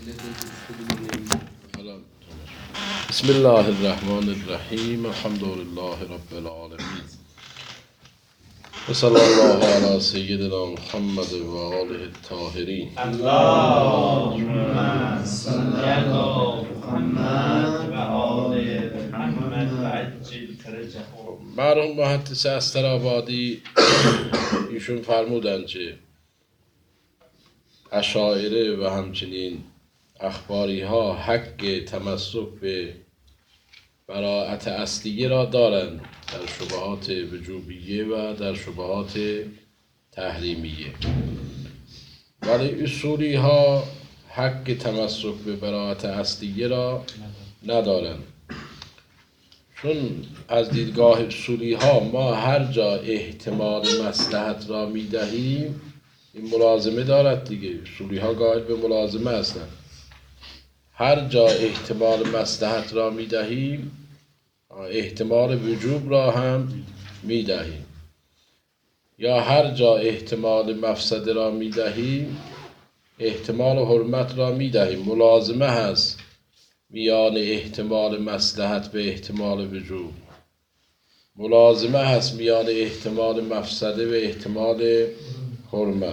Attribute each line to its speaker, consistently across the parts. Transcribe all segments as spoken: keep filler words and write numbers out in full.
Speaker 1: بسم الله الرحمن الرحیم الحمد لله رب العالمین و صلی الله علی سیدنا محمد و آله الطاهرین.
Speaker 2: اللهم صل علی محمد و آل محمد و عجل فرجهم.
Speaker 1: مرحوم محدث استرآبادی ایشون فرمودند که اشاعره و همچنین اخباری ها حق تمسک به براءت اصلیه را دارند در شبهات وجوبیه و در شبهات تحریمیه، ولی اصولی ها حق تمسک به براءت اصلیه را ندارند. چون از دیدگاه اصولی ها ما هر جا احتمال مصلحت را می دهیم این ملازمه دارد دیگه. اصولی ها قائل به ملازمه هستند. هر جا احتمال مصلحت را می دهیم احتمال وجوب را هم می دهیم، یا هر جا احتمال مفسده را می دهیم احتمال حرمت را می دهیم. ملازمه هست میان احتمال مصلحت به احتمال وجوب، ملازمه هست میان احتمال مفسده و احتمال حرمت.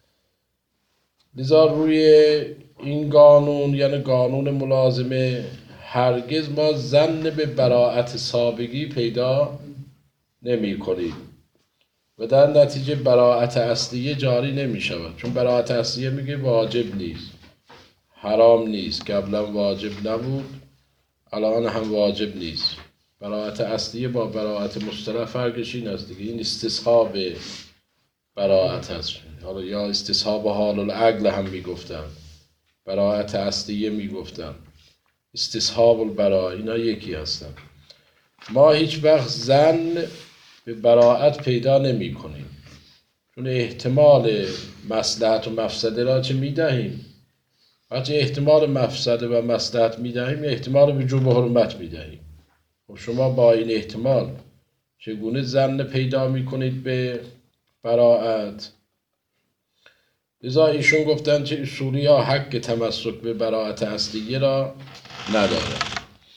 Speaker 1: لذا روی این قانون یعنی قانون ملازمه هرگز ما ظن به براءت سابقی پیدا نمی کنیم و در نتیجه براءت اصلیه جاری نمی شود. چون براءت اصلیه میگه واجب نیست، حرام نیست، قبلا واجب نبود الان هم واجب نیست. براءت اصلیه با براءت مصطلح فرقش این است دیگه. این استصحاب براءت است، حالا یا استصحاب حال العقل هم میگفتن، براءت اصلیه میگفتن، استصحاب البراءه، اینا یکی هستن. ما هیچ وقت ظن به براءت پیدا نمی کنیم چون احتمال مصلحت و مفسده را چه می دهیم؟ وقتی احتمال مفسده و مصلحت می دهیم احتمال وجوب و حرمت می دهیم. خب شما با این احتمال چگونه ظن پیدا می کنید به براءت؟ لذا ایشون گفتن که اصولی ها حق تمسک به براءت اصلیه را نداره.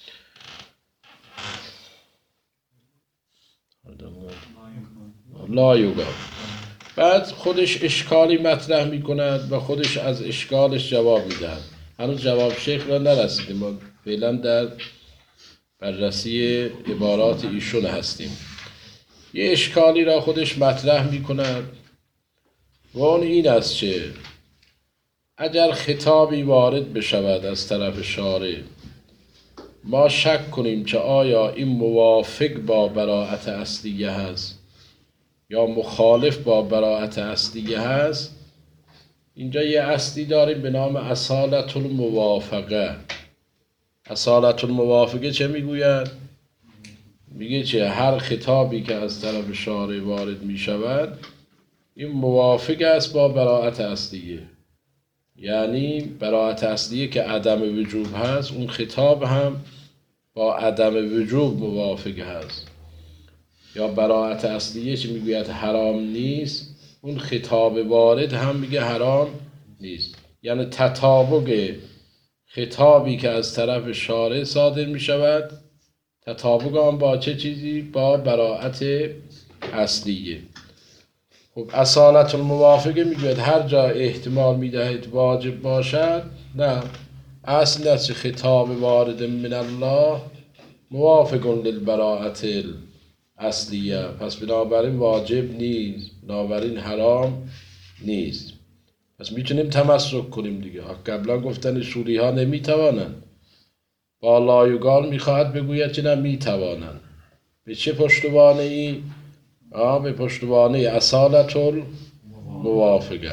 Speaker 1: لا یوگا. بعد خودش اشکالی مطرح می کند و خودش از اشکالش جواب می دهد. هنوز جواب شیخ را نرسیدیم، ما فعلا در بررسی عبارات ایشون هستیم. یه اشکالی را خودش مطرح می کند و اون این است که اگر خطابی وارد بشود از طرف شارع ما شک کنیم که آیا این موافق با براءت اصلیه هست یا مخالف با براءت اصلیه هست. اینجا یه اصلی داریم به نام اصالت الموافقه. اصالت الموافقه چه میگوید؟ میگه که هر خطابی که از طرف شارع وارد میشود این موافق است با براءت اصلیه، یعنی براءت اصلیه که عدم وجوب هست اون خطاب هم با عدم وجوب موافق هست. یا براءت اصلیه که میگوید حرام نیست اون خطاب وارد هم میگه حرام نیست. یعنی تطابق خطابی که از طرف شارع صادر میشود تطابق هم با چه چیزی؟ با براءت اصلیه. خب اصالت الموافقه میگوید هر جا احتمال میدهید واجب باشد نه، اصل است خطاب وارد من الله موافق للبراءت اصلیه، پس بنابراین واجب نیست، بنابراین حرام نیست. پس میتونیم تمسک کنیم دیگه. قبلا گفتن اصولی ها نمیتوانند، با لایگان میخواهد بگوید که نه میتوانند. به چه پشتوانه ای؟ آه به پشتوانه اصالت الموافقه.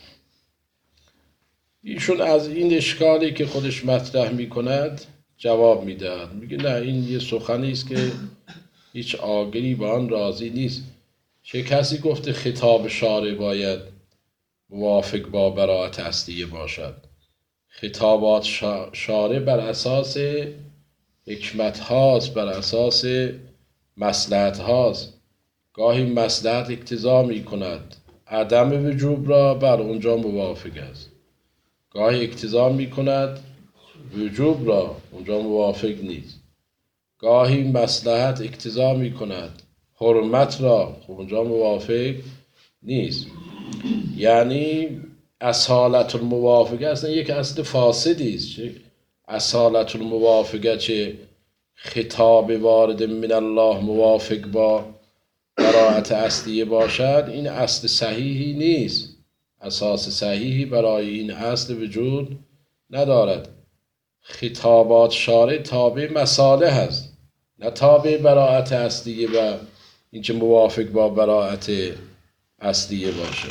Speaker 1: ایشون از این اشکالی که خودش مطرح میکند جواب میدهد، میگه نه این یه سخنی است که هیچ عاقلی با آن راضی نیست. چه کسی گفته خطاب شارع باید موافق با براءت اصلیه باشد؟ خطابات شارع بر اساس حکمت هاست، بر اساس مصلحت هاست. گاهی مصلحت اقتضا می کند عدم وجوب را، بر اونجا موافق است. گاهی اقتضا می کند وجوب را، اونجا موافق نیست. گاهی مصلحت اقتضا می کند حرمت را، خب اونجا موافق نیست. یعنی اصالت الموافقه اصلا یک اصل فاسدی است. اصالت الموافقه چه خطاب وارد من الله موافق با براءت اصلیه باشد، این اصل صحیحی نیست. اساس صحیحی برای این اصل وجود ندارد. خطابات شارع تابع مصالح است، نه تابع براءت اصلیه و اینکه موافق با براءت اصلیه باشه.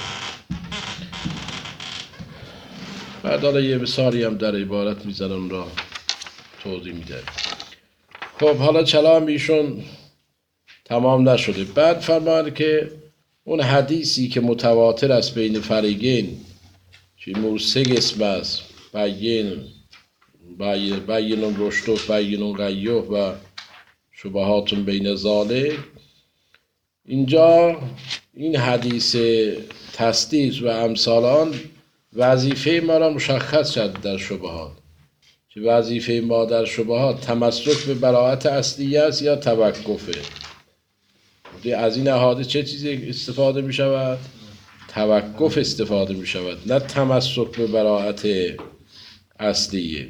Speaker 1: بعد حالا یه مثالی هم در عبارت میزنم اون را توضیح میده. خب حالا کلام ایشون تمام نشده. بعد فرماید که اون حدیثی که متواتر است بین فریقین، که سه قسم است، بین بین رشد و بین غیه و شبهات بین ذالک، اینجا این حدیث تصدیق و امثال آن وظیفه ما را مشخص شد در شبهات. که وظیفه ما در شبهات تمسک به براءت اصلیه است یا توقفه. از این احادیث چه چیزی استفاده می شود؟ توقف استفاده می شود، نه تمسک به براءت اصلیه.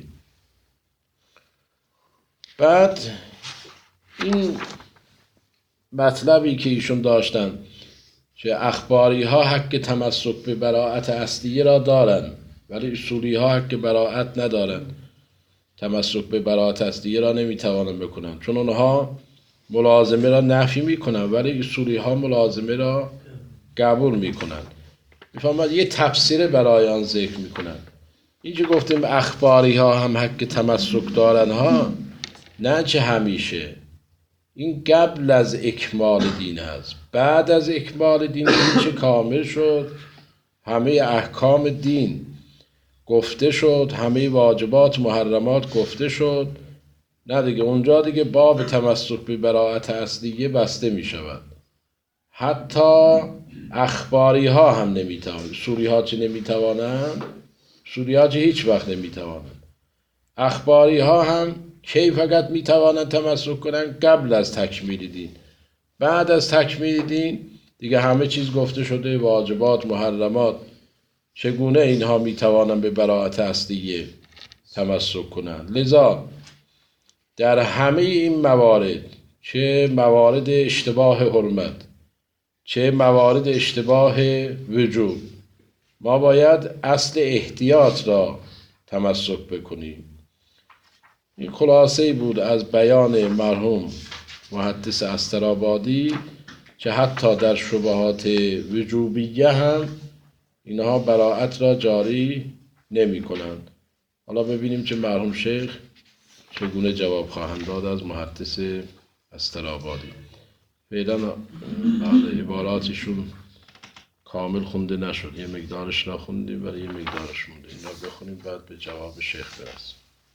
Speaker 1: بعد این مطلبی که ایشون داشتن که اخباری ها حق تمسک به براءت اصلیه را دارن ولی اصولی ها حق براءت ندارن، تمسک به براءت اصلیه را نمیتوانن بکنن، چون اونها ملازمه را نفی میکنن ولی اصولی ها ملازمه را قبول میکنن. میفهمد یه تفسیر برای آن ذکر میکنن. اینجا گفتیم اخباری ها هم حق تمسک دارن ها، نه چه همیشه. این قبل از اکمال دین است. بعد از اکمال دین چه کامل شد، همه احکام دین گفته شد، همه واجبات محرمات گفته شد، نه دیگه اونجا دیگه باب تمسک به براءت اصلیه بسته می شود. حتی اخباری ها هم نمی توانند. سوری ها چه نمی توانند؟ سوری ها چه هیچ وقت نمی توانند. اخباری ها هم کی فقط می توانند تمسک کنند؟ قبل از تکمیل دین. بعد از تکمیل دین دیگه همه چیز گفته شده، واجبات محرمات. چگونه اینها می توانند به براءت اصلیه تمسک کنند؟ لذا در همه این موارد، چه موارد اشتباه حرمت چه موارد اشتباه وجوب، ما باید اصل احتیاط را تمسک بکنیم. این خلاصه بود از بیان مرحوم محدث استرآبادی که حتی در شبهات وجوبیه هم اینها براءت را جاری نمی کنند. حالا ببینیم که مرحوم شیخ چگونه جواب خواهند داد از محدث استرآبادی. فعلا بعد عباراتشون کامل خونده نشد، یه مقدارش نخوندیم ولی یه مقدارش مونده. اینا بخونیم بعد به جواب شیخ برسیم.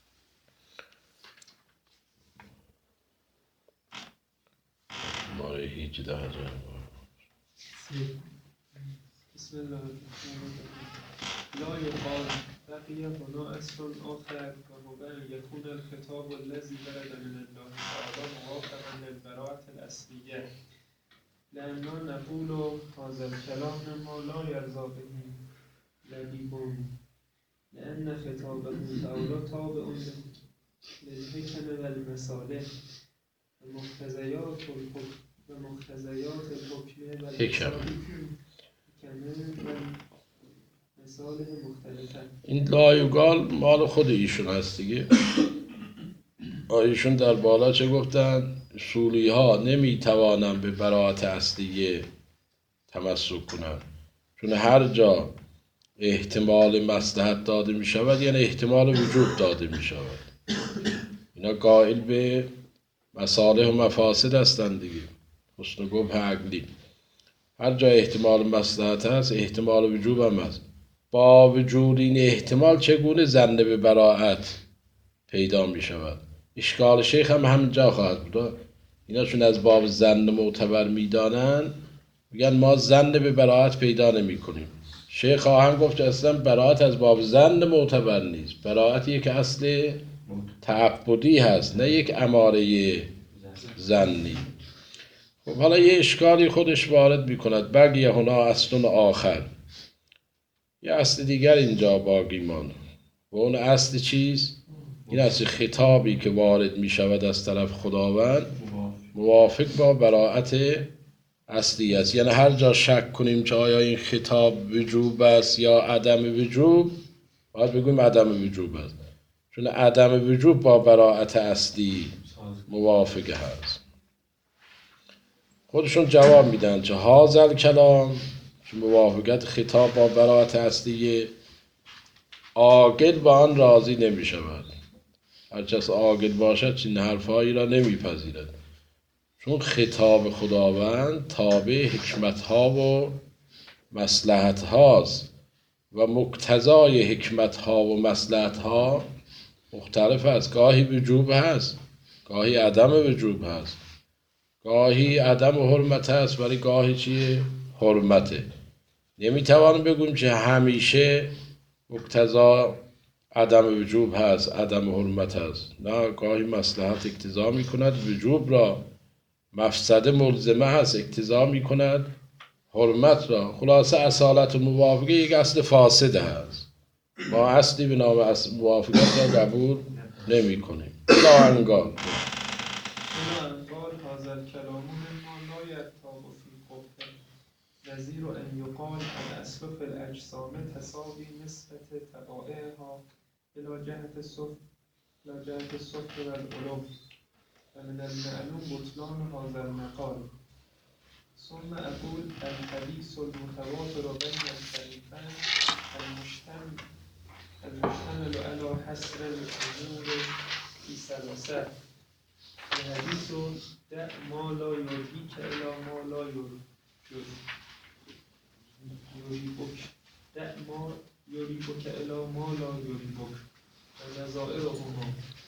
Speaker 1: ماره هیچده هزار.
Speaker 3: بسم الله الرحمن الرحیم. لا یقال بقی هنا اصل آخر و هو ان یکون الخطاب الذی ورد من الله تعالی موافقا للبراءة الاصلیه، لأننا نقول هذا الكلام ما لا يرضى به لبیب، لأن خطابه تعالی تابع للحکم والمصالح و مقتضیات الحکم و مقتضیات الحکم والمصالح مصالح مختلفه.
Speaker 1: این لایوگال مال خود ایشون هست دیگه. ایشون در بالا چه گفتن؟ اصولی ها نمی توانن به براءت اصلیه تمسک کنن، چون هر جا احتمال مصلحت داده می شود یعنی احتمال وجود داده می شود. اینا قائل به مصالح و مفاسد هستند دیگه، حسن و قبح عقلی. هر جا احتمال مصلحت هست احتمال وجوب هم هست. با وجود این احتمال چگونه ظن به براءت پیدا می شود؟ اشکال شیخ هم همینجا خواهد بود. اینا چون از باب ظن معتبر می دانن، میگن ما ظن به براءت پیدا نمی کنیم. شیخ خواهم گفت که اصلا براعت از باب زن معتبر نیست، براعتی که اصل تعبدی هست، نه یک اماره زنی. خب حالا یه اشکالی خودش وارد میکند، بقیه هنا اصل آخر، یه اصل دیگر اینجا باقی ماند. و اون اصل چیز؟ این اصل خطابی که وارد میشود از طرف خداوند موافق با براعت اصلی است. یعنی هر جا شک کنیم که آیا این خطاب وجوب است یا عدم وجوب، باید بگویم عدم وجوب است، چون عدم وجوب با براعت اصلی موافق هست. خودشون جواب میدن که هازل کلام، که موافقت خطاب با براعت اصلی، عاقل با آن راضی نمی شود. هرچه عاقل باشد چین حرفهایی را نمی پذیرد، چون خطاب خداوند تابع حکمت ها و مصلحت هاست و مقتضای حکمت ها و مصلحت ها مختلف است. گاهی وجوب هست، گاهی عدم وجوب هست، گاهی عدم حرمت هست ولی گاهی چیه؟ حرمته. نمیتوان بگویم که همیشه مقتضا عدم وجوب هست، عدم حرمت هست. نه، گاهی مصلحت اقتضا میکند وجوب را، مفسده ملزمه هست اقتضا میکند حرمت را. خلاصه اصالت و موافقه یک اصل فاسده هست، ما اصلی به نام اصل موافقت را قبول نمی کنیم. لا انگار
Speaker 3: هنا انگار هذا الكلام مما لا يرتاب في قبه نظیر ان یقال الاصل في الاجسام تساوی نسبت طبائعها الى جهت الصفر الى جهت الصفر والعلو ومن المعلوم بطلان هذا المقال. ثم اقول الحديث المتواتر بين الشريفين المشتمل المشتمل على حصر الامور في ثلاثه. الحديث دع ما لا يرضيك الى ما لا يرضيك، دع ما يريبك الى ما لا يريبك ونظائرهما.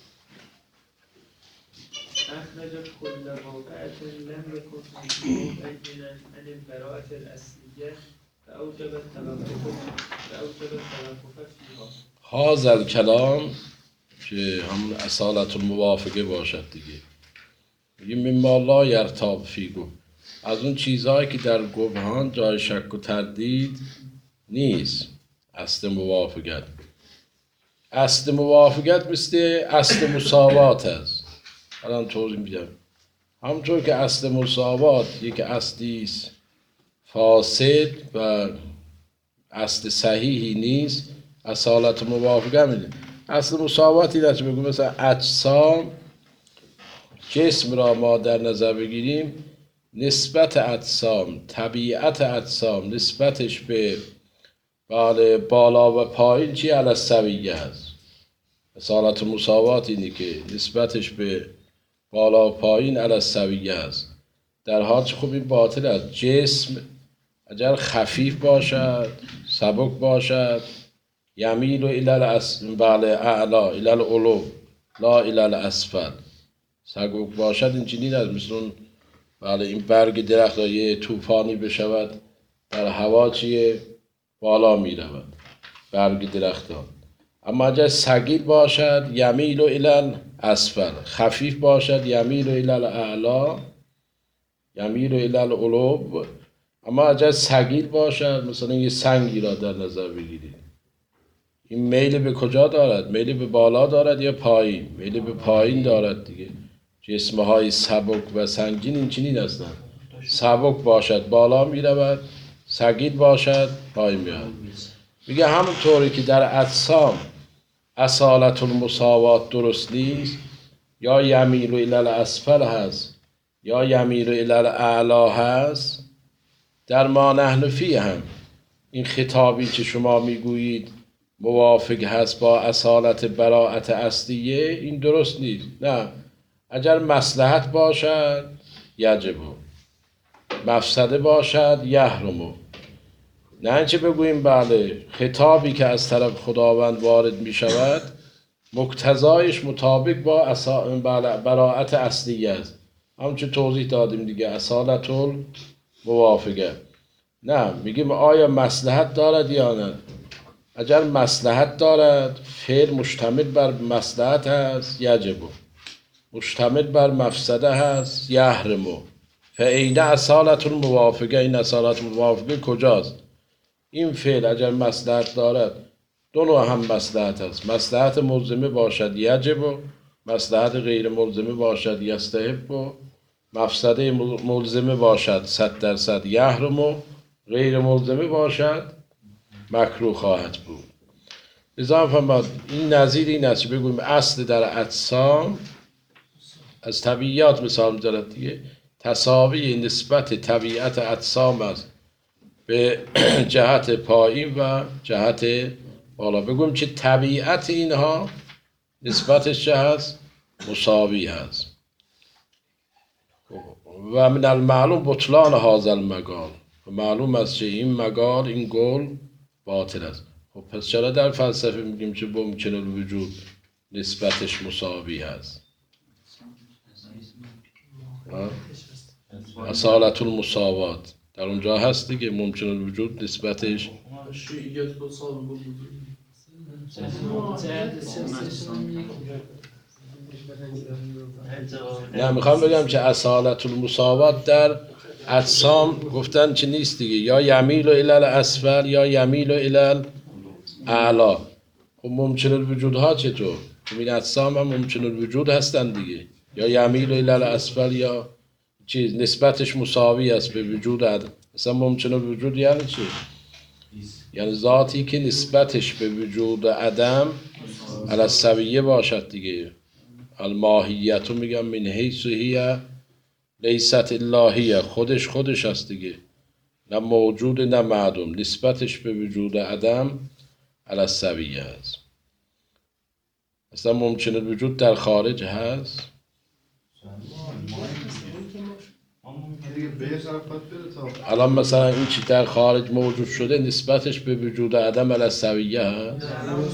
Speaker 3: أخرج كل واقعة لم يكن مبينا عن البراءة الأصلية فأوجب التوقف فأوجب التوقف فيها.
Speaker 1: هذا الکلام که همون اصالت الموافقه باشد دیگه، میگیم مما لا یرتاب فیگو، از اون چیزهایی که در گبهان جای شک و تردید نیست. اصل موافقت، اصل موافقت مثل اصل مساوات است. الان توضیح میدم. همونطور که اصل مساوات یک اصلی است فاسد و اصل صحیحی نیست، اصالت موافقه میده. اصل مساوات این است که بگویم مثلا اجسام، جسم را ما در نظر بگیریم، نسبت اجسام، طبیعت اجسام نسبتش به بله بالا و پایین چی علی السویه هست. اصالت مساوات اینه که نسبتش به بالا و پایین علی السویه است، در حال که خب این باطل است. جسم اگر خفیف باشد، سبک باشد، یمیل و الی الاسفل، بله اعلا الی العلو لا الی الاسفل، سبک باشد این چنین است مثل اون بله این برگ درخت یه طوفانی بشود در هوا چیه بالا می رود برگ درختان. اما اگر ثقیل باشد یمیل و الی الاسفل، خفیف باشد یمیل و الی الاعلا، یمیل و الی العلو. اما اگر ثقیل باشد، مثلا یه سنگی را در نظر بگیرید، این میل به کجا دارد؟ میل به بالا دارد یا پایین؟ میل به پایین دارد دیگه. جسمهای سبک و سنگین این چنین هستند، سبک باشد بالا می رود، ثقیل باشد پایین می رود. میگه همونطوری که در اجسام اصالت المساوات درست نیست، یا یمیل و الی الاسفل هست یا یمیل و الی الاعلا هست، در ما نحن فیه هم این خطابی که شما میگویید موافق هست با اصالت براءت اصلیه، این درست نیست. نه، اگر مصلحت باشد یجبو، مفسده باشد یحرمو. نه اینکه بگوییم بله خطابی که از طرف خداوند وارد می شود مقتضایش مطابق با اصا... براءت اصلیه است. همون چه توضیح دادیم دیگه، اصالت الموافقه. نه میگیم آیا مصلحت دارد یا نه. اگر مصلحت دارد فعل مشتمل بر مصلحت هست یجب، مشتمل بر مفسده هست یحرم. فعین اصالت الموافقه، این اصالت الموافقه کجاست؟ این فعل اگر مصلحت دارد دو نوع هم مصلحت هست، مصلحت ملزمه باشد یجب و مصلحت غیر ملزمه باشد یستحب و مفسده ملزمه باشد صد درصد یحرم و غیر ملزمه باشد مکروه خواهد بود. لذا فرمود این نظیر این است که بگویم اصل در اجسام از طبیعیات مثال می‌زند دیگه، تساوی نسبت طبیعت اجسام است به جهت پایین و جهت بالا. بگویم که طبیعت اینها نسبتش چه هست؟ مساوی هست. و من المعلوم بطلان هذا المقال، و معلوم است که این مقال، این قول باطل است. خب پس چرا در فلسفه میگیم که ممکن الوجود نسبتش مساوی هست؟ اصالت المساوات در اونجا هست دیگه، ممکن الوجود نسبتش نه. میخوام بگم که اصالت المساوات در اجسام گفتن که نیست دیگه، یا یمیل الی الاسفل یا یمیل الی الاعلا. خب ممکن الوجود ها چطور؟ این اجسام هم ممکن الوجود هستن دیگه، یا یمیل الی الاسفل یا چیز نسبتش مساوی است به وجود عدم. مثلا ممکن الوجود یعنی چی؟ یعنی ذاتی که نسبتش به وجود عدم علی السویه باشد دیگه. الماهیت رو میگم من حیث هی لیست اللهیه، خودش خودش هست دیگه، نه موجود نه معدوم، نسبتش به وجود عدم علی السویه هست. اصلا ممکن الوجود در خارج هست؟ الان مثلا این چی در خارج موجود شده نسبتش به وجود عدم علی السویه هست؟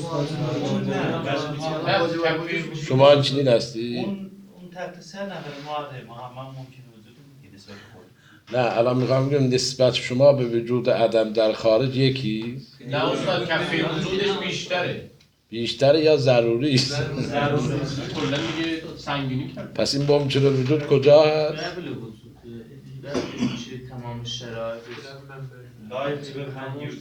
Speaker 1: شما این چنین هستی؟
Speaker 2: اون تحت سه نفر معاده ما ممکن وجود میگه نسبت خود.
Speaker 1: نه الان میخوام بگم نسبت شما به وجود عدم در خارج یکی؟
Speaker 4: نه استاد کفی وجودش بیشتره.
Speaker 1: بیشتره یا ضروری است؟
Speaker 4: ضروری کلا میگه سنگینی کرد.
Speaker 1: پس این ممکن الوجود کجا هست؟
Speaker 5: قبل وجود میشه تمام شرایط
Speaker 2: لایف بخوان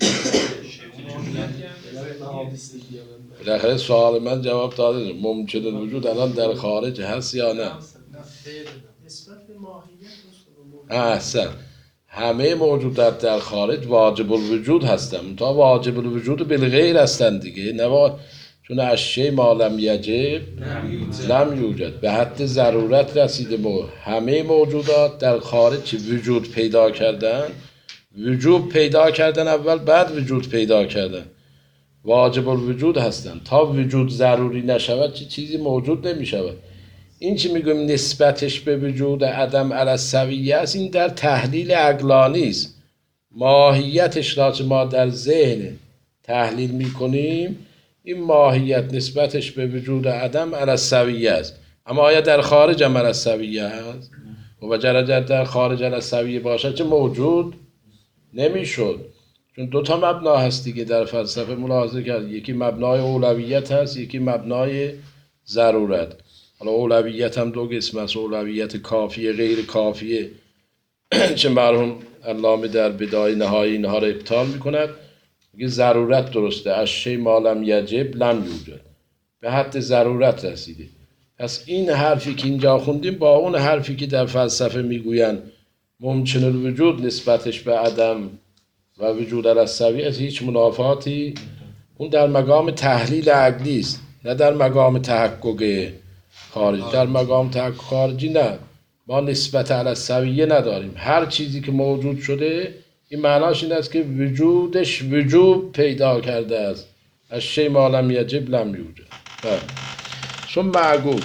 Speaker 1: بالاخره سوال من جواب داده. ممکن الوجود الان در خارج هست یا نه؟
Speaker 6: نسبت به ماهیت
Speaker 1: احسن. همه موجودات در خارج واجب الوجود هستن، تا واجب الوجود بالغیر هستن دیگه، نه چون اشیاء ما لم یجب لم یوجد، به حد ضرورت رسیده. مو همه موجودات در خارج چی وجود پیدا کردن، وجود پیدا کردن اول بعد وجود پیدا کردن، واجب الوجود هستن. تا وجود ضروری نشود چی چیزی موجود نمیشود. این چی میگم نسبتش به وجود عدم علی السویه است، این در تحلیل عقلانی است. ماهیتش را که ما در ذهن تحلیل میکنیم، این ماهیت نسبتش به وجود عدم علی السویه است. اما آیا در خارج هم علی السویه است؟ و اگر در خارج علی السویه باشد چه موجود نمیشد. چون دو تا مبنا هست دیگه در فلسفه ملاحظه کرد، یکی مبنای اولویت هست، یکی مبنای ضرورت. حالا اولویت هم دو قسم است، اولویت کافیه غیر کافیه چه مرحوم علامه در بدایه نهایی اینها را ابطال میکند. میگه ضرورت درسته، اشیاء ما لم یجب لم یوجد، به حد ضرورت رسیده. پس این حرفی که اینجا خوندیم با اون حرفی که در فلسفه میگویند ممکن الوجود نسبتش به عدم و وجود علی السویه از هیچ منافاتی، اون در مقام تحلیل عقلی است، نه در مقام تحقق خارجی. در مقام تحقق خارجی نه، ما نسبت علی السویه نداریم. هر چیزی که موجود شده این معناش این است که وجودش وجوب پیدا کرده است. اشیاء ما لم یجب لم یوجد. ثم معقول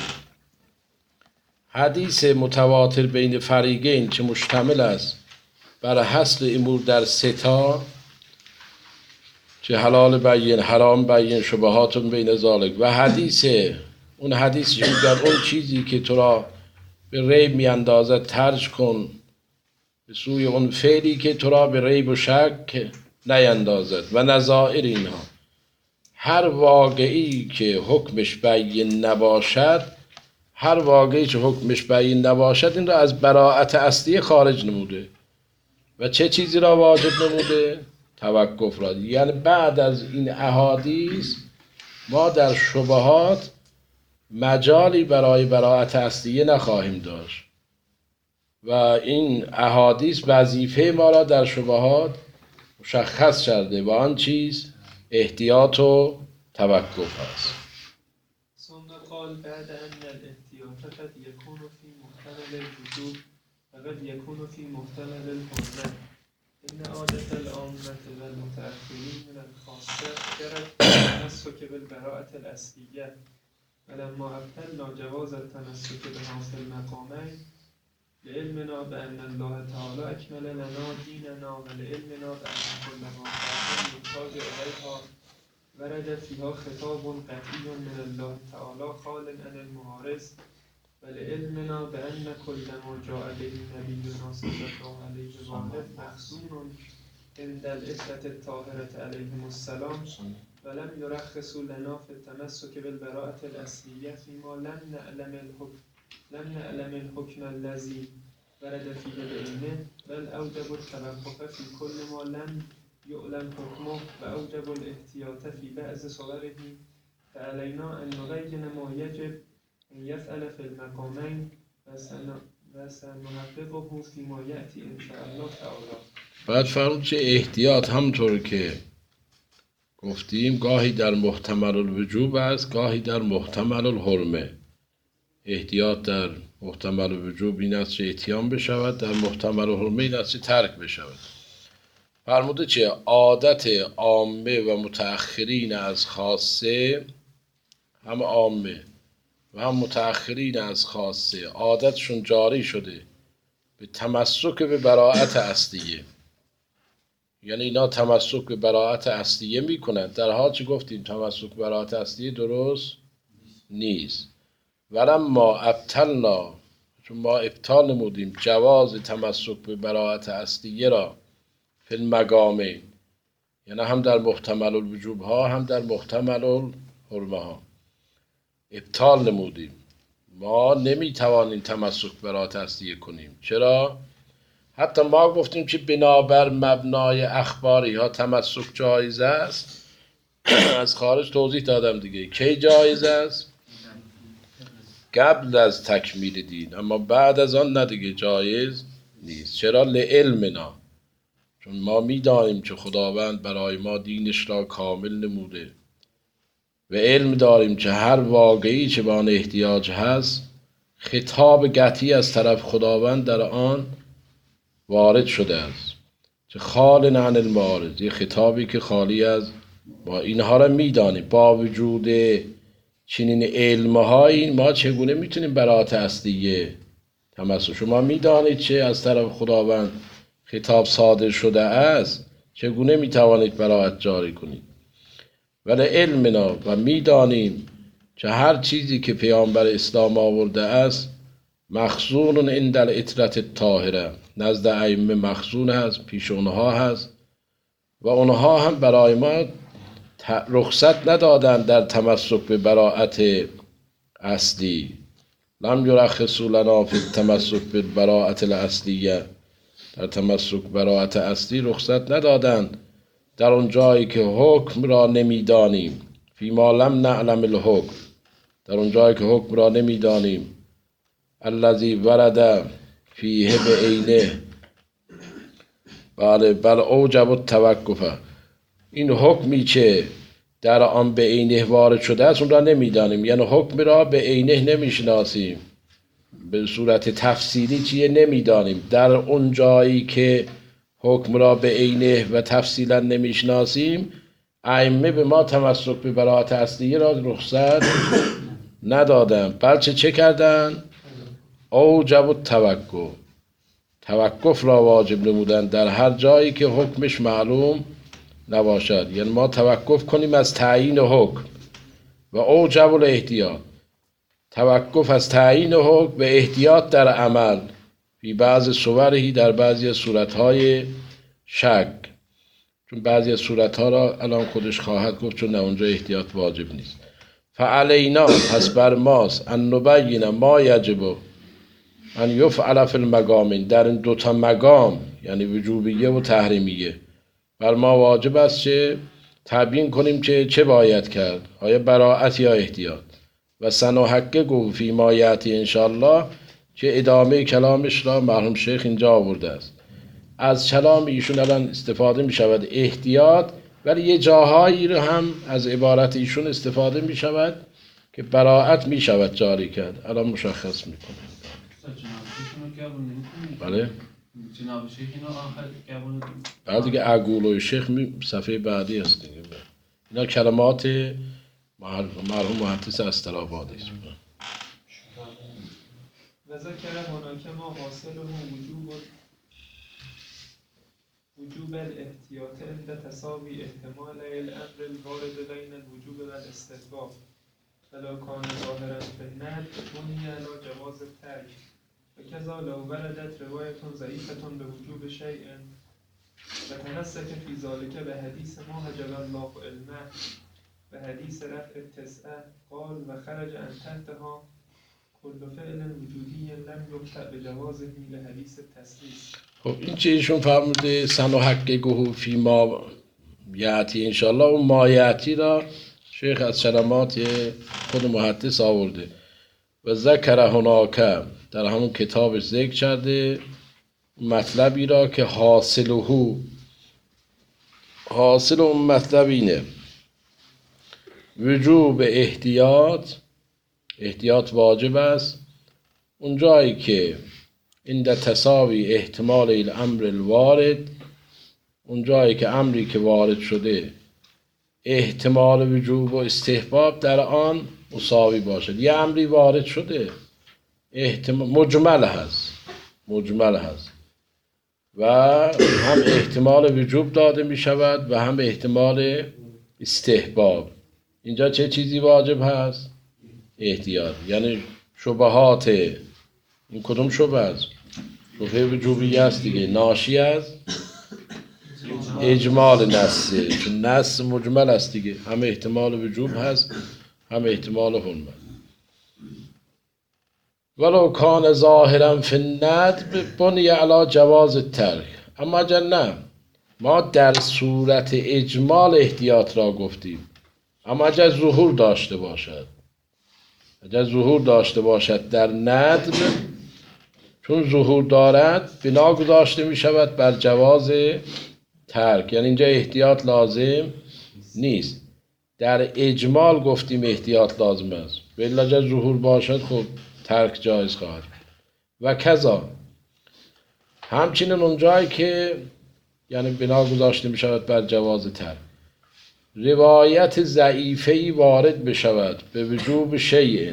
Speaker 1: حدیث متواتر بین فریقین که مشتمل است بر حصر امور در ستا، که حلال بیین حرام بیین شبهات بین ذالک، و حدیث اون حدیثی که در اون چیزی که تو را به ریب می اندازد ترج کن به سوی اون فعلی که تو را به ریب و شک نیندازد و نظائر اینها. هر واقعی که حکمش بیین نباشد، هر واقعی که حکمش بیین نباشد این را از براءت اصلی خارج نموده. و چه چیزی را واجب نموده؟ توقف را. یعنی بعد از این احادیث ما در شبهات مجالی برای براءت اصلیه نخواهیم داشت و این احادیث وظیفه ما را در شبهات مشخص کرده و آن چیز احتیاط و توقف است.
Speaker 3: ثم قال بعد أن الاحتياط قد يكون في محتمل الوجوب وقد يكون في محتمل الحرمة إن عادة العامة والمتأخرين من الخاصة جرت التمسك بالبراءة الأصلية ولما أبطلنا جواز التمسك بها في المقامين لعلمنا بأن الله تعالى أكمل لنا ديننا ولعلمنا بأن كل ما كان يحتاج إليها ورد فيها خطاب قطعي من الله تعالى خال عن المعارض ولعلمنا بأن كل ما جاء به نبينا صلى الله عليه وسلم مخزون عند الإخوة الطاهرة عليهم السلام ولم يرخصوا لنا في التمسك بالبراءة الأصلية فيما لم نعلم الحكم لم نعلم الحكم الذي ورد فيه بعلمه بل أوجب التوقف في كل ما لم يعلم حكمه وأوجب الاحتياط في بعض صوره فعلينا أن نبين ما يجب أن يفعل في المقامين وسنحققه فيما يأتي إن شاء الله تعالى.
Speaker 1: بعد فرمود چه احتیاط همطور که گفتیم گاهی در محتمل الوجوب است، گاهی در محتمل الحرمه. احتیاط در محتمل الوجوب این است که اتیان بشود، در محتمل الحرمه این است که ترک بشود. فرموده چه عادت عامه و متأخرین از خاصه، هم عامه و هم متأخرین از خاصه، عادتشون جاری شده به تمسک به براءت اصلیه. یعنی اینا تمسک به براءت اصلیه میکنند، در حال چه گفتیم تمسک به براءت اصلیه درست نیست. ولما ابطلنا، چون ما ابطال نمودیم جواز تمسک به براءت اصلیه را فی المقامین، یعنی هم در محتمل الوجوب ها هم در محتمل الحرمه ها ابطال نمودیم. ما نمیتوانیم تمسک به براءت اصلیه کنیم. چرا؟ حتی ما گفتیم که بنابر مبنای اخباری ها تمسک جایز است. از خارج توضیح دادم دیگه. کی جایز است؟ قبل از تکمیل دین، اما بعد از آن نه دیگه جایز نیست. چرا؟ لعلمنا، چون ما میدانیم که خداوند برای ما دینش را کامل نموده و علم داریم که هر واقعی که به آن احتیاج هست خطاب قطعی از طرف خداوند در آن وارد شده است که خال عن المعارض، یه خطابی که خالی از ما اینها را میدانیم. با وجود چنین علم‌هایی ما چگونه میتونیم براءت اصلیه تمسک؟ شما میدانید چه از طرف خداوند خطاب صادر شده است، چگونه میتوانید براءت جاری کنید؟ ولی علمنا، و میدانیم که هر چیزی که پیامبر اسلام آورده است مخزون عند العترة الطاهره، نزد ائمه مخزون هست، پیش اونها هست و اونها هم برای ما رخصت ندادن در تمسک به براءت اصلی. لم یرخصوا لنا فی التمسک بالبراءة الاصلیه، در تمسک براءت اصلی رخصت ندادن در اون جایی که حکم را نمیدانیم. فی ما لم نعلم الحکم، در اون جایی که حکم را نمیدانیم. الذی ورد فیه بعینه، بله بل اوجب التوقف، این حکمی که در آن به عینه وارد شده است اون را نمیدانیم، یعنی حکم را به عینه نمیشناسیم، به صورت تفصیلی چیه نمیدانیم. در اون جایی که حکم را به عینه و تفصیلا نمیشناسیم ائمه به ما تمسک به براءت اصلیه را رخصت ندادن، بلکه چه کردن؟ اوجب التوقف، توقف را واجب نمودن در هر جایی که حکمش معلوم نباشد. یعنی ما توقف کنیم از تعیین حکم و اوجب الاحتیاط، توقف از تعیین حکم و احتیاط در عمل فی بعض صورهی در بعضی صورتهای شک، چون بعضی از صورتها را الان خودش خواهد گفت، چون در اونجا احتیاط واجب نیست. فعلینا، پس بر ماست، ان نبین ما یجب ان یفعل فی المقامین، در این دوتا مقام یعنی وجوبیه و تحریمیه بر ما واجب است چه تبیین کنیم که چه باید کرد، آیا براءت یا احتیاط. و سنحقق فی ما یأتی انشاءالله، که ادامه کلامش را مرحوم شیخ اینجا آورده است. از کلام ایشون الان استفاده می شود احتیاط، ولی یه جاهایی رو هم از عبارت ایشون استفاده می شود که براءت می شود جاری کرد. الان مشخص می کنه. بله؟
Speaker 4: جناب شیخ اینو آخر گبون
Speaker 1: بعد دیگه اگولوی شیخ می صفحه بعدی است دیگه. اینا کلمات مرحوم محدث استرابادی است.
Speaker 3: و ذکر هناک ما حاصله وجوب وجوب الاحتیاط عند تساوی احتمال الامر الوارد بین الوجوب و الاستحباب فلا کان ظاهرا فی النهی بنی علی جواز الترک و کذا لو وردت روایت ضعیفة به وجوب شیء و تمسک فی ذلک به حدیث ما حجب الله علمه و حدیث رفع التسعه قال و خرج عن تحتها کل فعل وجودی لم یقطع به جوازه لحدیث التسلیس.
Speaker 1: خب این چه ایشون فرموده سنحققه فی ما یأتی انشاءالله، اون ما یأتی را شیخ از کلمات خود محدث آورده. و ذکر هناک، در همون کتابش ذکر کرده مطلبی را که حاصله، حاصل اون مطلب اینه وجوب احتیاط، احتیاط واجب است اون جایی که عند تساوی احتمال الامر الوارد، اون جایی که امری که وارد شده احتمال وجوب و استحباب در آن مساوی باشد. یه امری وارد شده احتمال مجمل هست، مجمل هست و هم احتمال وجوب داده می شود و هم احتمال استحباب. اینجا چه چیزی واجب هست؟ احتیاط. یعنی شبهات، این کدوم شبه است؟ شبه وجوبی است دیگه، ناشی از اجمال نصه، چون نص مجمل است دیگه، هم احتمال وجوب هست هم احتمال حرمت. ولو کان ظاهرا فی الندب بنی علی جواز الترک، اما اگر نه، ما در صورت اجمال احتیاط را گفتیم، اما اگر ظهور داشته باشد، اگر ظهور داشته باشد در ندب، چون ظهور دارد بنا گذاشته می شود بر جواز ترک، یعنی اینجا احتیاط لازم نیست. در اجمال گفتیم احتیاط لازم است، ولی اگر ظهور باشد خب ترک جایز خواهد. و کذا همچنین اونجایی که یعنی بنا گذاشته می شود بر جواز ترک، روایت ضعیفه‌ای وارد بشود به وجوب شیء،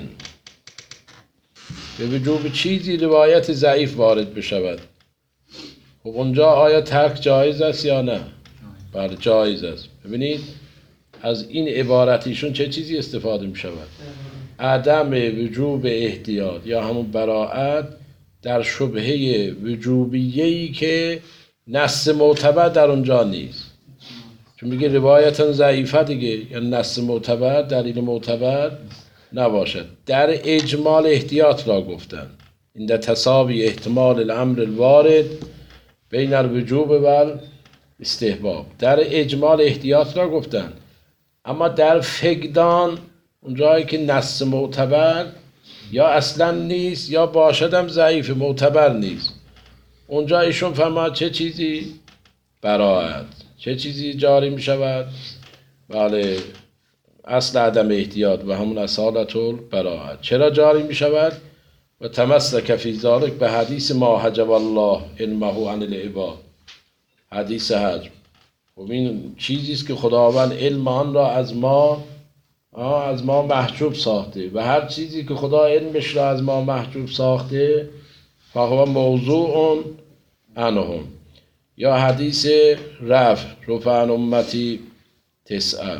Speaker 1: به وجوب چیزی روایت ضعیف وارد بشود، خب اونجا آیا ترک جایز است یا نه؟ بله جایز است. ببینید از این عبارتیشون چه چیزی استفاده می شود؟ عدم وجوب احتیاط یا همون براءت در شبهه وجوبیه‌ای که نص معتبر در اونجا نیست، چون میگه روایتا ضعیفه دیگه، یعنی نص معتبر دلیل معتبر نباشد. در اجمال احتیاط را گفتن، این در تساوی احتمال الامر الوارد بین الوجوب و استحباب، در اجمال احتیاط را گفتن. اما در فقدان، اونجایی که نص معتبر یا اصلا نیست یا باشدم ضعیف معتبر نیست، اونجا ایشون فرماد چه چیزی؟ براءت. چه چیزی جاری می شود؟ بله اصل عدم احتیاط و همون اصالت البراءت. چرا جاری می شود؟ و تمسک فی ذلک به حدیث ما حجب الله علمه عن العباد، حدیث حجب. خب این چیزی است که خداوند علم آن را از ما از ما محجوب ساخته و هر چیزی که خدا علمش را از ما محجوب ساخته فهو موضوع عنهم. یا حدیث رفع رفع عن امتی تسعه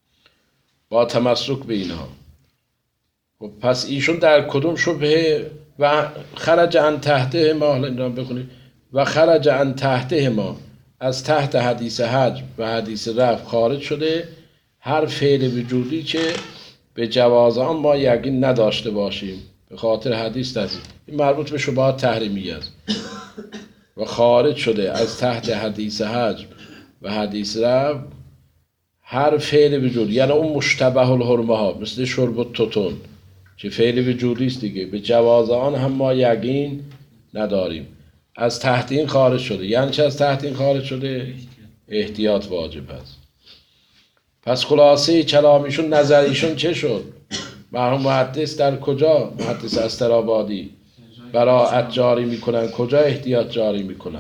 Speaker 1: با تمسک به اینها. خب پس ایشون در کدوم شبهه و خرج عن تحته ما، حالا این را بخونید، و خرج عن تحته ما، از تحت حدیث حج و حدیث رفع خارج شده هر فعل وجودی که به جواز آن ما یقین نداشته باشیم به خاطر حدیث دستیم. این مربوط به شبهات تحریمیه است. و خارج شده از تحت حدیث حج و حدیث رفع هر فعل وجودی، یعنی اون مشتبه الحرمه ها مثل شرب التوتون که فعل وجودی است دیگه، به جواز آن هم ما یقین نداریم. از تحت این خارج شده. یعنی چه از تحت این خارج شده؟ احتیاط واجب است. پس خلاصه کلامیشون، نظریشون چه شد؟ مرحوم محدث در کجا، محدث استرابادی براءت جاری میکنن، کجا احتیاط جاری میکنن؟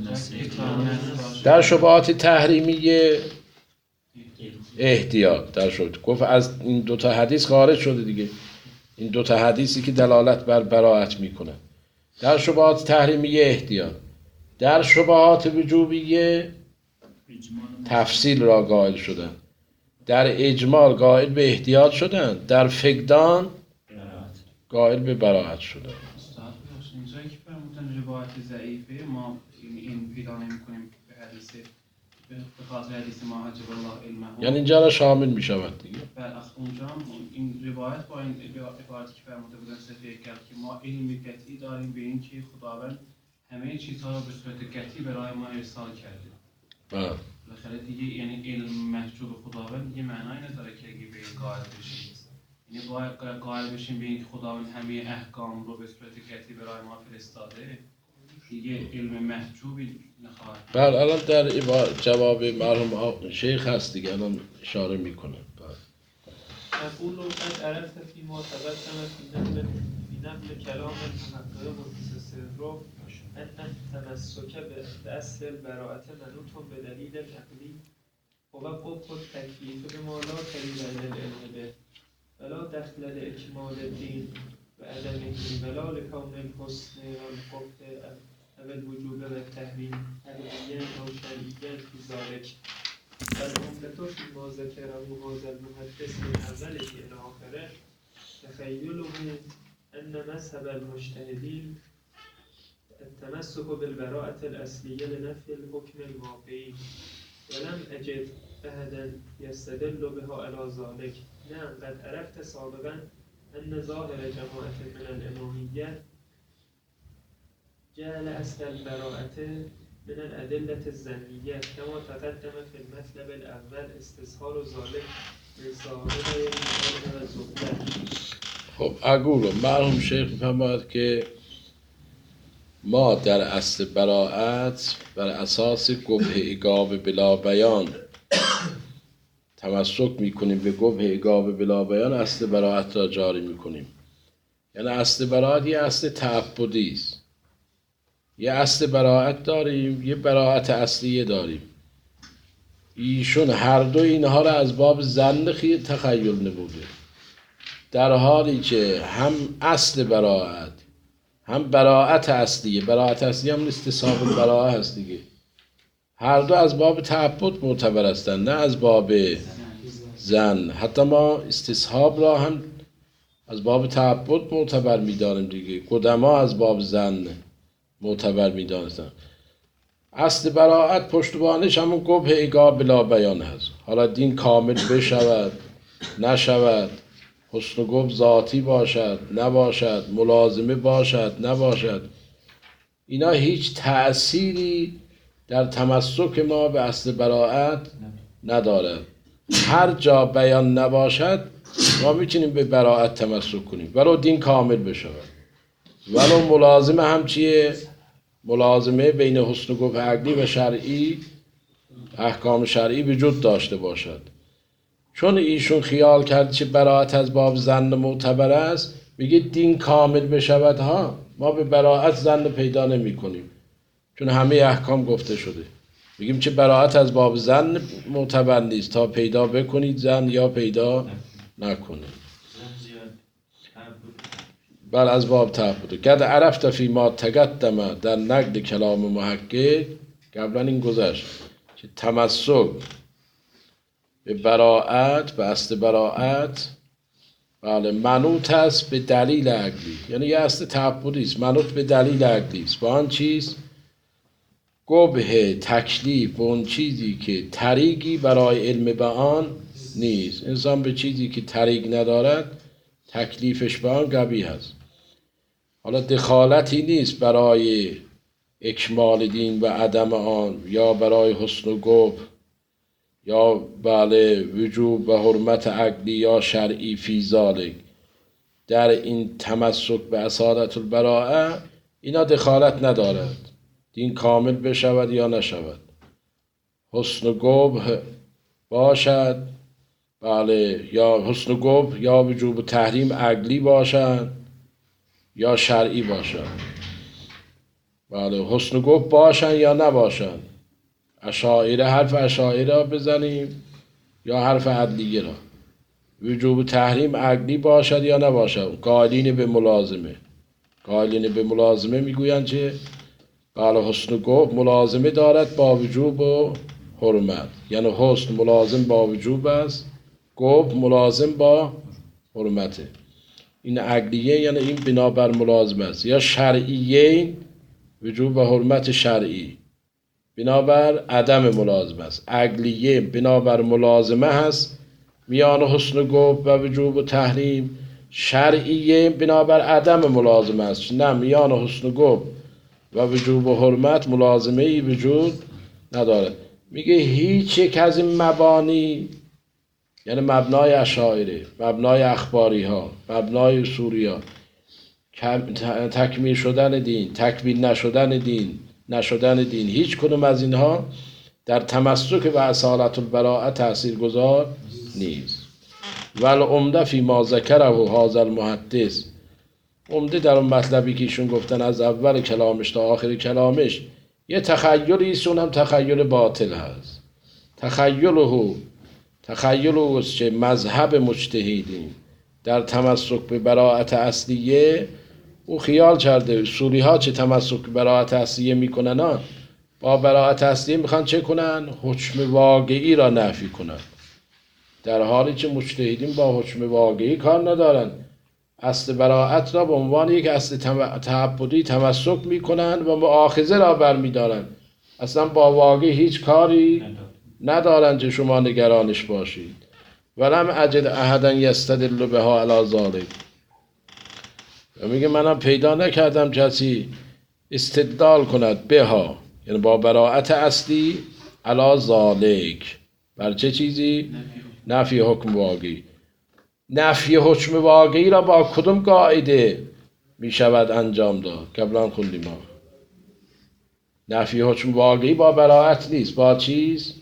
Speaker 1: در شبهات تحریمیه احتیاط در شد. گفت از این دوتا حدیث خارج شده دیگه، این دوتا حدیثی که دلالت بر براءت میکنه. در شبهات تحریمیه احتیاط، در شبهات وجوبیه تفصیل را قائل شدن، در اجمال قائل به احتیاط شدن، در فقدان قائل به براءت شدن.
Speaker 4: اینجایی که فرمودن روایت ضعیفه ما این پیدا نمی‌کنیم به حدیث به خاطر حدیث ما عجب الله علمه،
Speaker 1: یعنی اینجا را شامل می شود دیگه.
Speaker 4: بله اونجا هم این روایت با این عبارتی که فرموده بودن صفحه کرد که ما علم قطعی داریم به این که خداوند همه چیزها را به صورت قطعی برای ما ارسال کرده.
Speaker 1: بله.
Speaker 4: بالاخره دیگه یعنی علم محجوب خداوند دیگه معنایی نداره که اگه به این قائل بشیم، یعنی باید قائل بشیم به این که خداوند همه احکام رو به صورت قطعی برای ما فرستاده، دیگه علم محجوبی نخواهد.
Speaker 1: بله الان در جواب مرحوم شیخ هست دیگه، الان اشاره میکنه.
Speaker 3: نقول قد عرفت فيما تقدم في نقل في نقل كلام المحقق قدس سره أن التمسك بأصل البراءة منوط بدليل عقلي هو قبح التكليف بما لا دليل للعلم به ولا دخل لإكمال الدين وعدمه ولا لكون الحسن والقبح أو الوجوب والتحريم علميا أو شرعيا في ذلك. فالعمدة فيما ذكره هذا المحدث من أوله إلى آخره تخيله أن مذهب المجتهدين التمسك بالبراءة الأصلية لنفي الحكم الواقعي ولم أجد أحدا يستدل بها على ذلك. نعم قد عرفت سابقا أن ظاهر جماعة من الإمامية جعل أصل البراءة من الأدلة الظنية كما تقدم في المطلب الأول استظهار ذلك من صاحب الإمام والزهد.
Speaker 1: خب اگولو مرحوم شیخ می‌فرماید که ما در اصل براءت بر اساس قبح اقاب بلا بیان تمسک میکنیم، به قبح اقاب بلا بیان اصل براءت را جاری میکنیم. یعنی اصل براءت یه اصل تعبدی است، یه اصل براءت داریم، یه براءت اصلیه داریم. ایشون هر دو اینها را از باب ظن تخیل نبوده، در حالی که هم اصل براءت هم براءت اصلیه، براءت اصلیه هم استصحاب البراءه هست دیگه، هر دو از باب تعبد معتبر هستند نه از باب ظن. حتی ما استصحاب را هم از باب تعبد معتبر می‌دانیم دیگه، قدما از باب ظن معتبر می‌دانستند. اصل براءت پشتوانش همون قبح اقاب بلا بیان هست. حالا دین کامل بشود نشود، حسن و قبح ذاتی باشد نباشد، ملازمه باشد نباشد، اینا هیچ تأثیری در تمسک ما به اصل براءت ندارد. هر جا بیان نباشد ما میتونیم به براءت تمسک کنیم ولو دین کامل بشود، ولو ملازمه هم چیه؟ ملازمه بین حسن و قبح عقلی و شرعی، احکام شرعی وجود داشته باشد. چون ایشون خیال کرد که براءت از باب ظن معتبر است، میگه دین کامل بشود ها، ما به براءت ظن پیدا نمی کنیم چون همه احکام گفته شده. میگیم چه براءت از باب ظن معتبر نیست تا پیدا بکنید ظن یا پیدا نکنید. بل از باب تعبد. قد عرفت فی ما تقدم در نقد کلام محقق، قبلا این گذشت که تمسک به براءت، به اصل براءت بله منوط است به دلیل عقلی، یعنی یه اصل تعبدی است، منوط به دلیل عقلی است. با آن چیز گبه تکلیف به اون چیزی که طریقی برای علم به آن نیست. انسان به چیزی که طریق ندارد تکلیفش به آن قبیح است. حالا دخالتی نیست برای اکمال دین و عدم آن، یا برای حسن و گبه، یا بله وجوب و حرمت عقلی یا شرعی فی ذالک، در این تمسک به اصالت البراءه اینا دخالت ندارد. دین کامل بشود یا نشود، حسن و گبه باشد، بله یا حسن و گبه یا وجوب و تحریم عقلی باشد یا شرعی باشد. بله حسن و گبه باشن یا نباشن، اشاعره حرف اشاعره را بزنیم یا حرف عدلیه را، وجوب و تحریم عقلی باشد یا نباشد. قائلین به ملازمه، قائلین به ملازمه میگویند که بله حسن و گبه ملازمه دارد با وجوب و حرمت، یعنی حسن ملازم با وجوب است، گبه ملازم با حرمته. این عقلیه یعنی این بنابر ملازمه است، یا شرعیه وجوب و حرمت شرعی بنابر عدم ملازمه است. عقلیه بنابر ملازمه هست میان حسن و گبه و وجوب و تحریم، شرعیه بنابر عدم ملازمه است، نه میان حسن و گبه و وجوب و حرمت ملازمه ای وجود ندارد. میگه هیچ یک از این مبانی، یعنی مبنای اشاعره، مبنای اخباری ها، مبنای اصولی ها، تکمیل شدن دین، تکمیل نشدن دین، نشدن دین، هیچ کدوم از اینها در تمسک به اصالت البراءه تأثیر گذار نیست. ول عمده فی ما ذکره هذا المحدث، عمده در اون مطلبی که ایشون گفتن از اول کلامش تا آخر کلامش یه تخیلی است، اونم تخیل باطل هست. تخیله تخیل است که مذهب مجتهدین در تمسک به براءت اصلیه، او خیال کرده اصولی ها چه تمسک به براءت اصلیه میکنن ها، با براءت اصلیه میخوان چه کنن؟ حکم واقعی را نفی کنن، در حالی که مجتهدین با حکم واقعی کار ندارن، اصل براءت را به عنوان یک اصل تعبدی تمسک میکنن و مؤاخذه را برمیدارن، اصلا با واقع هیچ کاری ندارن که شما نگرانش باشید. ولم اجد احدا یستدل بها علی ذلک، و میگه منم پیدا نکردم کسی استدلال کند بها، یعنی با براءت اصلی، علی ذلک، بر چه چیزی؟ نفی حکم واقعی. نفی حکم واقعی را با کدوم قاعده می شود انجام داد؟ قبلا خوندیم ما نفی حکم واقعی با براءت نیست، با چیز؟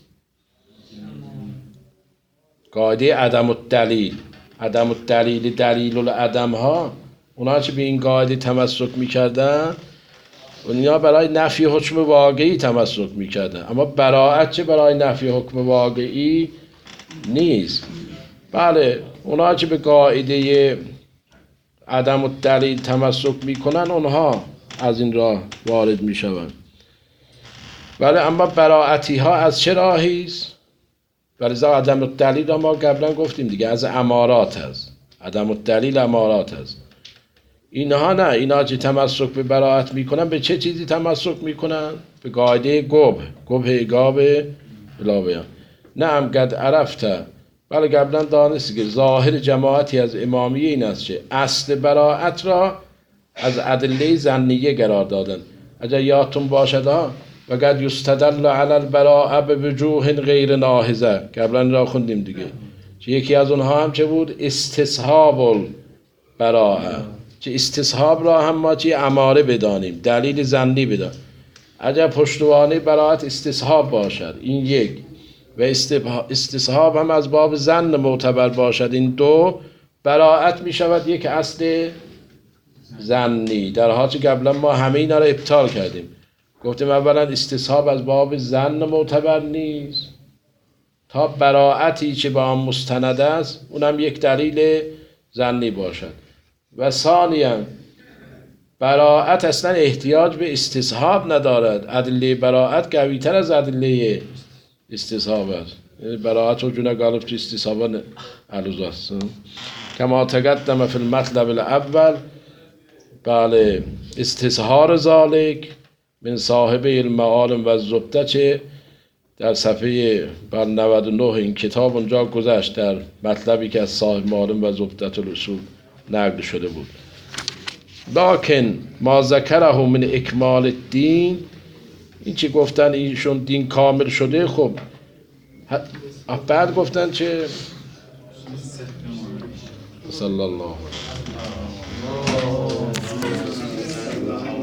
Speaker 1: قاعده عدم الدلیل. عدم الدلیل دلیل العدم ها، اونا چه به این قاعده تمسک می کردن، اونا برای نفی حکم واقعی تمسک می کردن، اما براءت چه برای نفی حکم واقعی نیست. بله اونا که به قاعده عدم الدلیل تمسک میکنن اونها از این راه وارد میشوند. بله اما براءتی ها از چه راهی است؟ ولذا عدم الدلیل را ما قبلا گفتیم دیگه، از امارات هست. عدم الدلیل امارات هست. اینها نه، اینا که تمسک به براءت میکنن به چه چیزی تمسک میکنن؟ به قاعده گبه، گبه اگابه بلا بیان. نعم قد عرفته، بله قبلا دانستی که ظاهر جماعتی از امامیه این است که اصل براءت را از ادله ظنیه قرار دادن. اگر یادتون باشد ها، و قد یستدل علی البراءه بوجوه غیر ناهضه، قبلا را خوندیم دیگه، که یکی از اونها هم چه بود؟ استصحاب البراءه، که استصحاب را هم ما چی اماره بدانیم، دلیل ظنی بدانیم. اگر پشتوانه براءت استصحاب باشد، این یک، و استصحاب هم از باب ظن معتبر باشد، این دو، براءت می شود یک اصل ظنی، در حالی که قبلا ما همه اینا را ابطال کردیم. گفتیم اولا استصحاب از باب ظن معتبر نیست تا براءتی که با آن مستند است اونم یک دلیل ظنی باشد، و ثانیا براءت اصلا احتیاج به استصحاب ندارد، ادله براءت قوی‌تر از ادله استصحاب است. براءت و جونه غالب تو استصحاب علوز است کما تقدم فی المطلب الاول. بله، استظهار ذالک من صاحب المعالم و الزبده چه در صفحه بر نود و نه این کتاب اونجا گذشت، در مطلبی که از صاحب معالم و زبده الاصول نقل شده بود. لکن ما ذکره من اکمال الدین، این چی گفتن ایشون دین کامل شده. خب بعد گفتن چه صلی الله علیه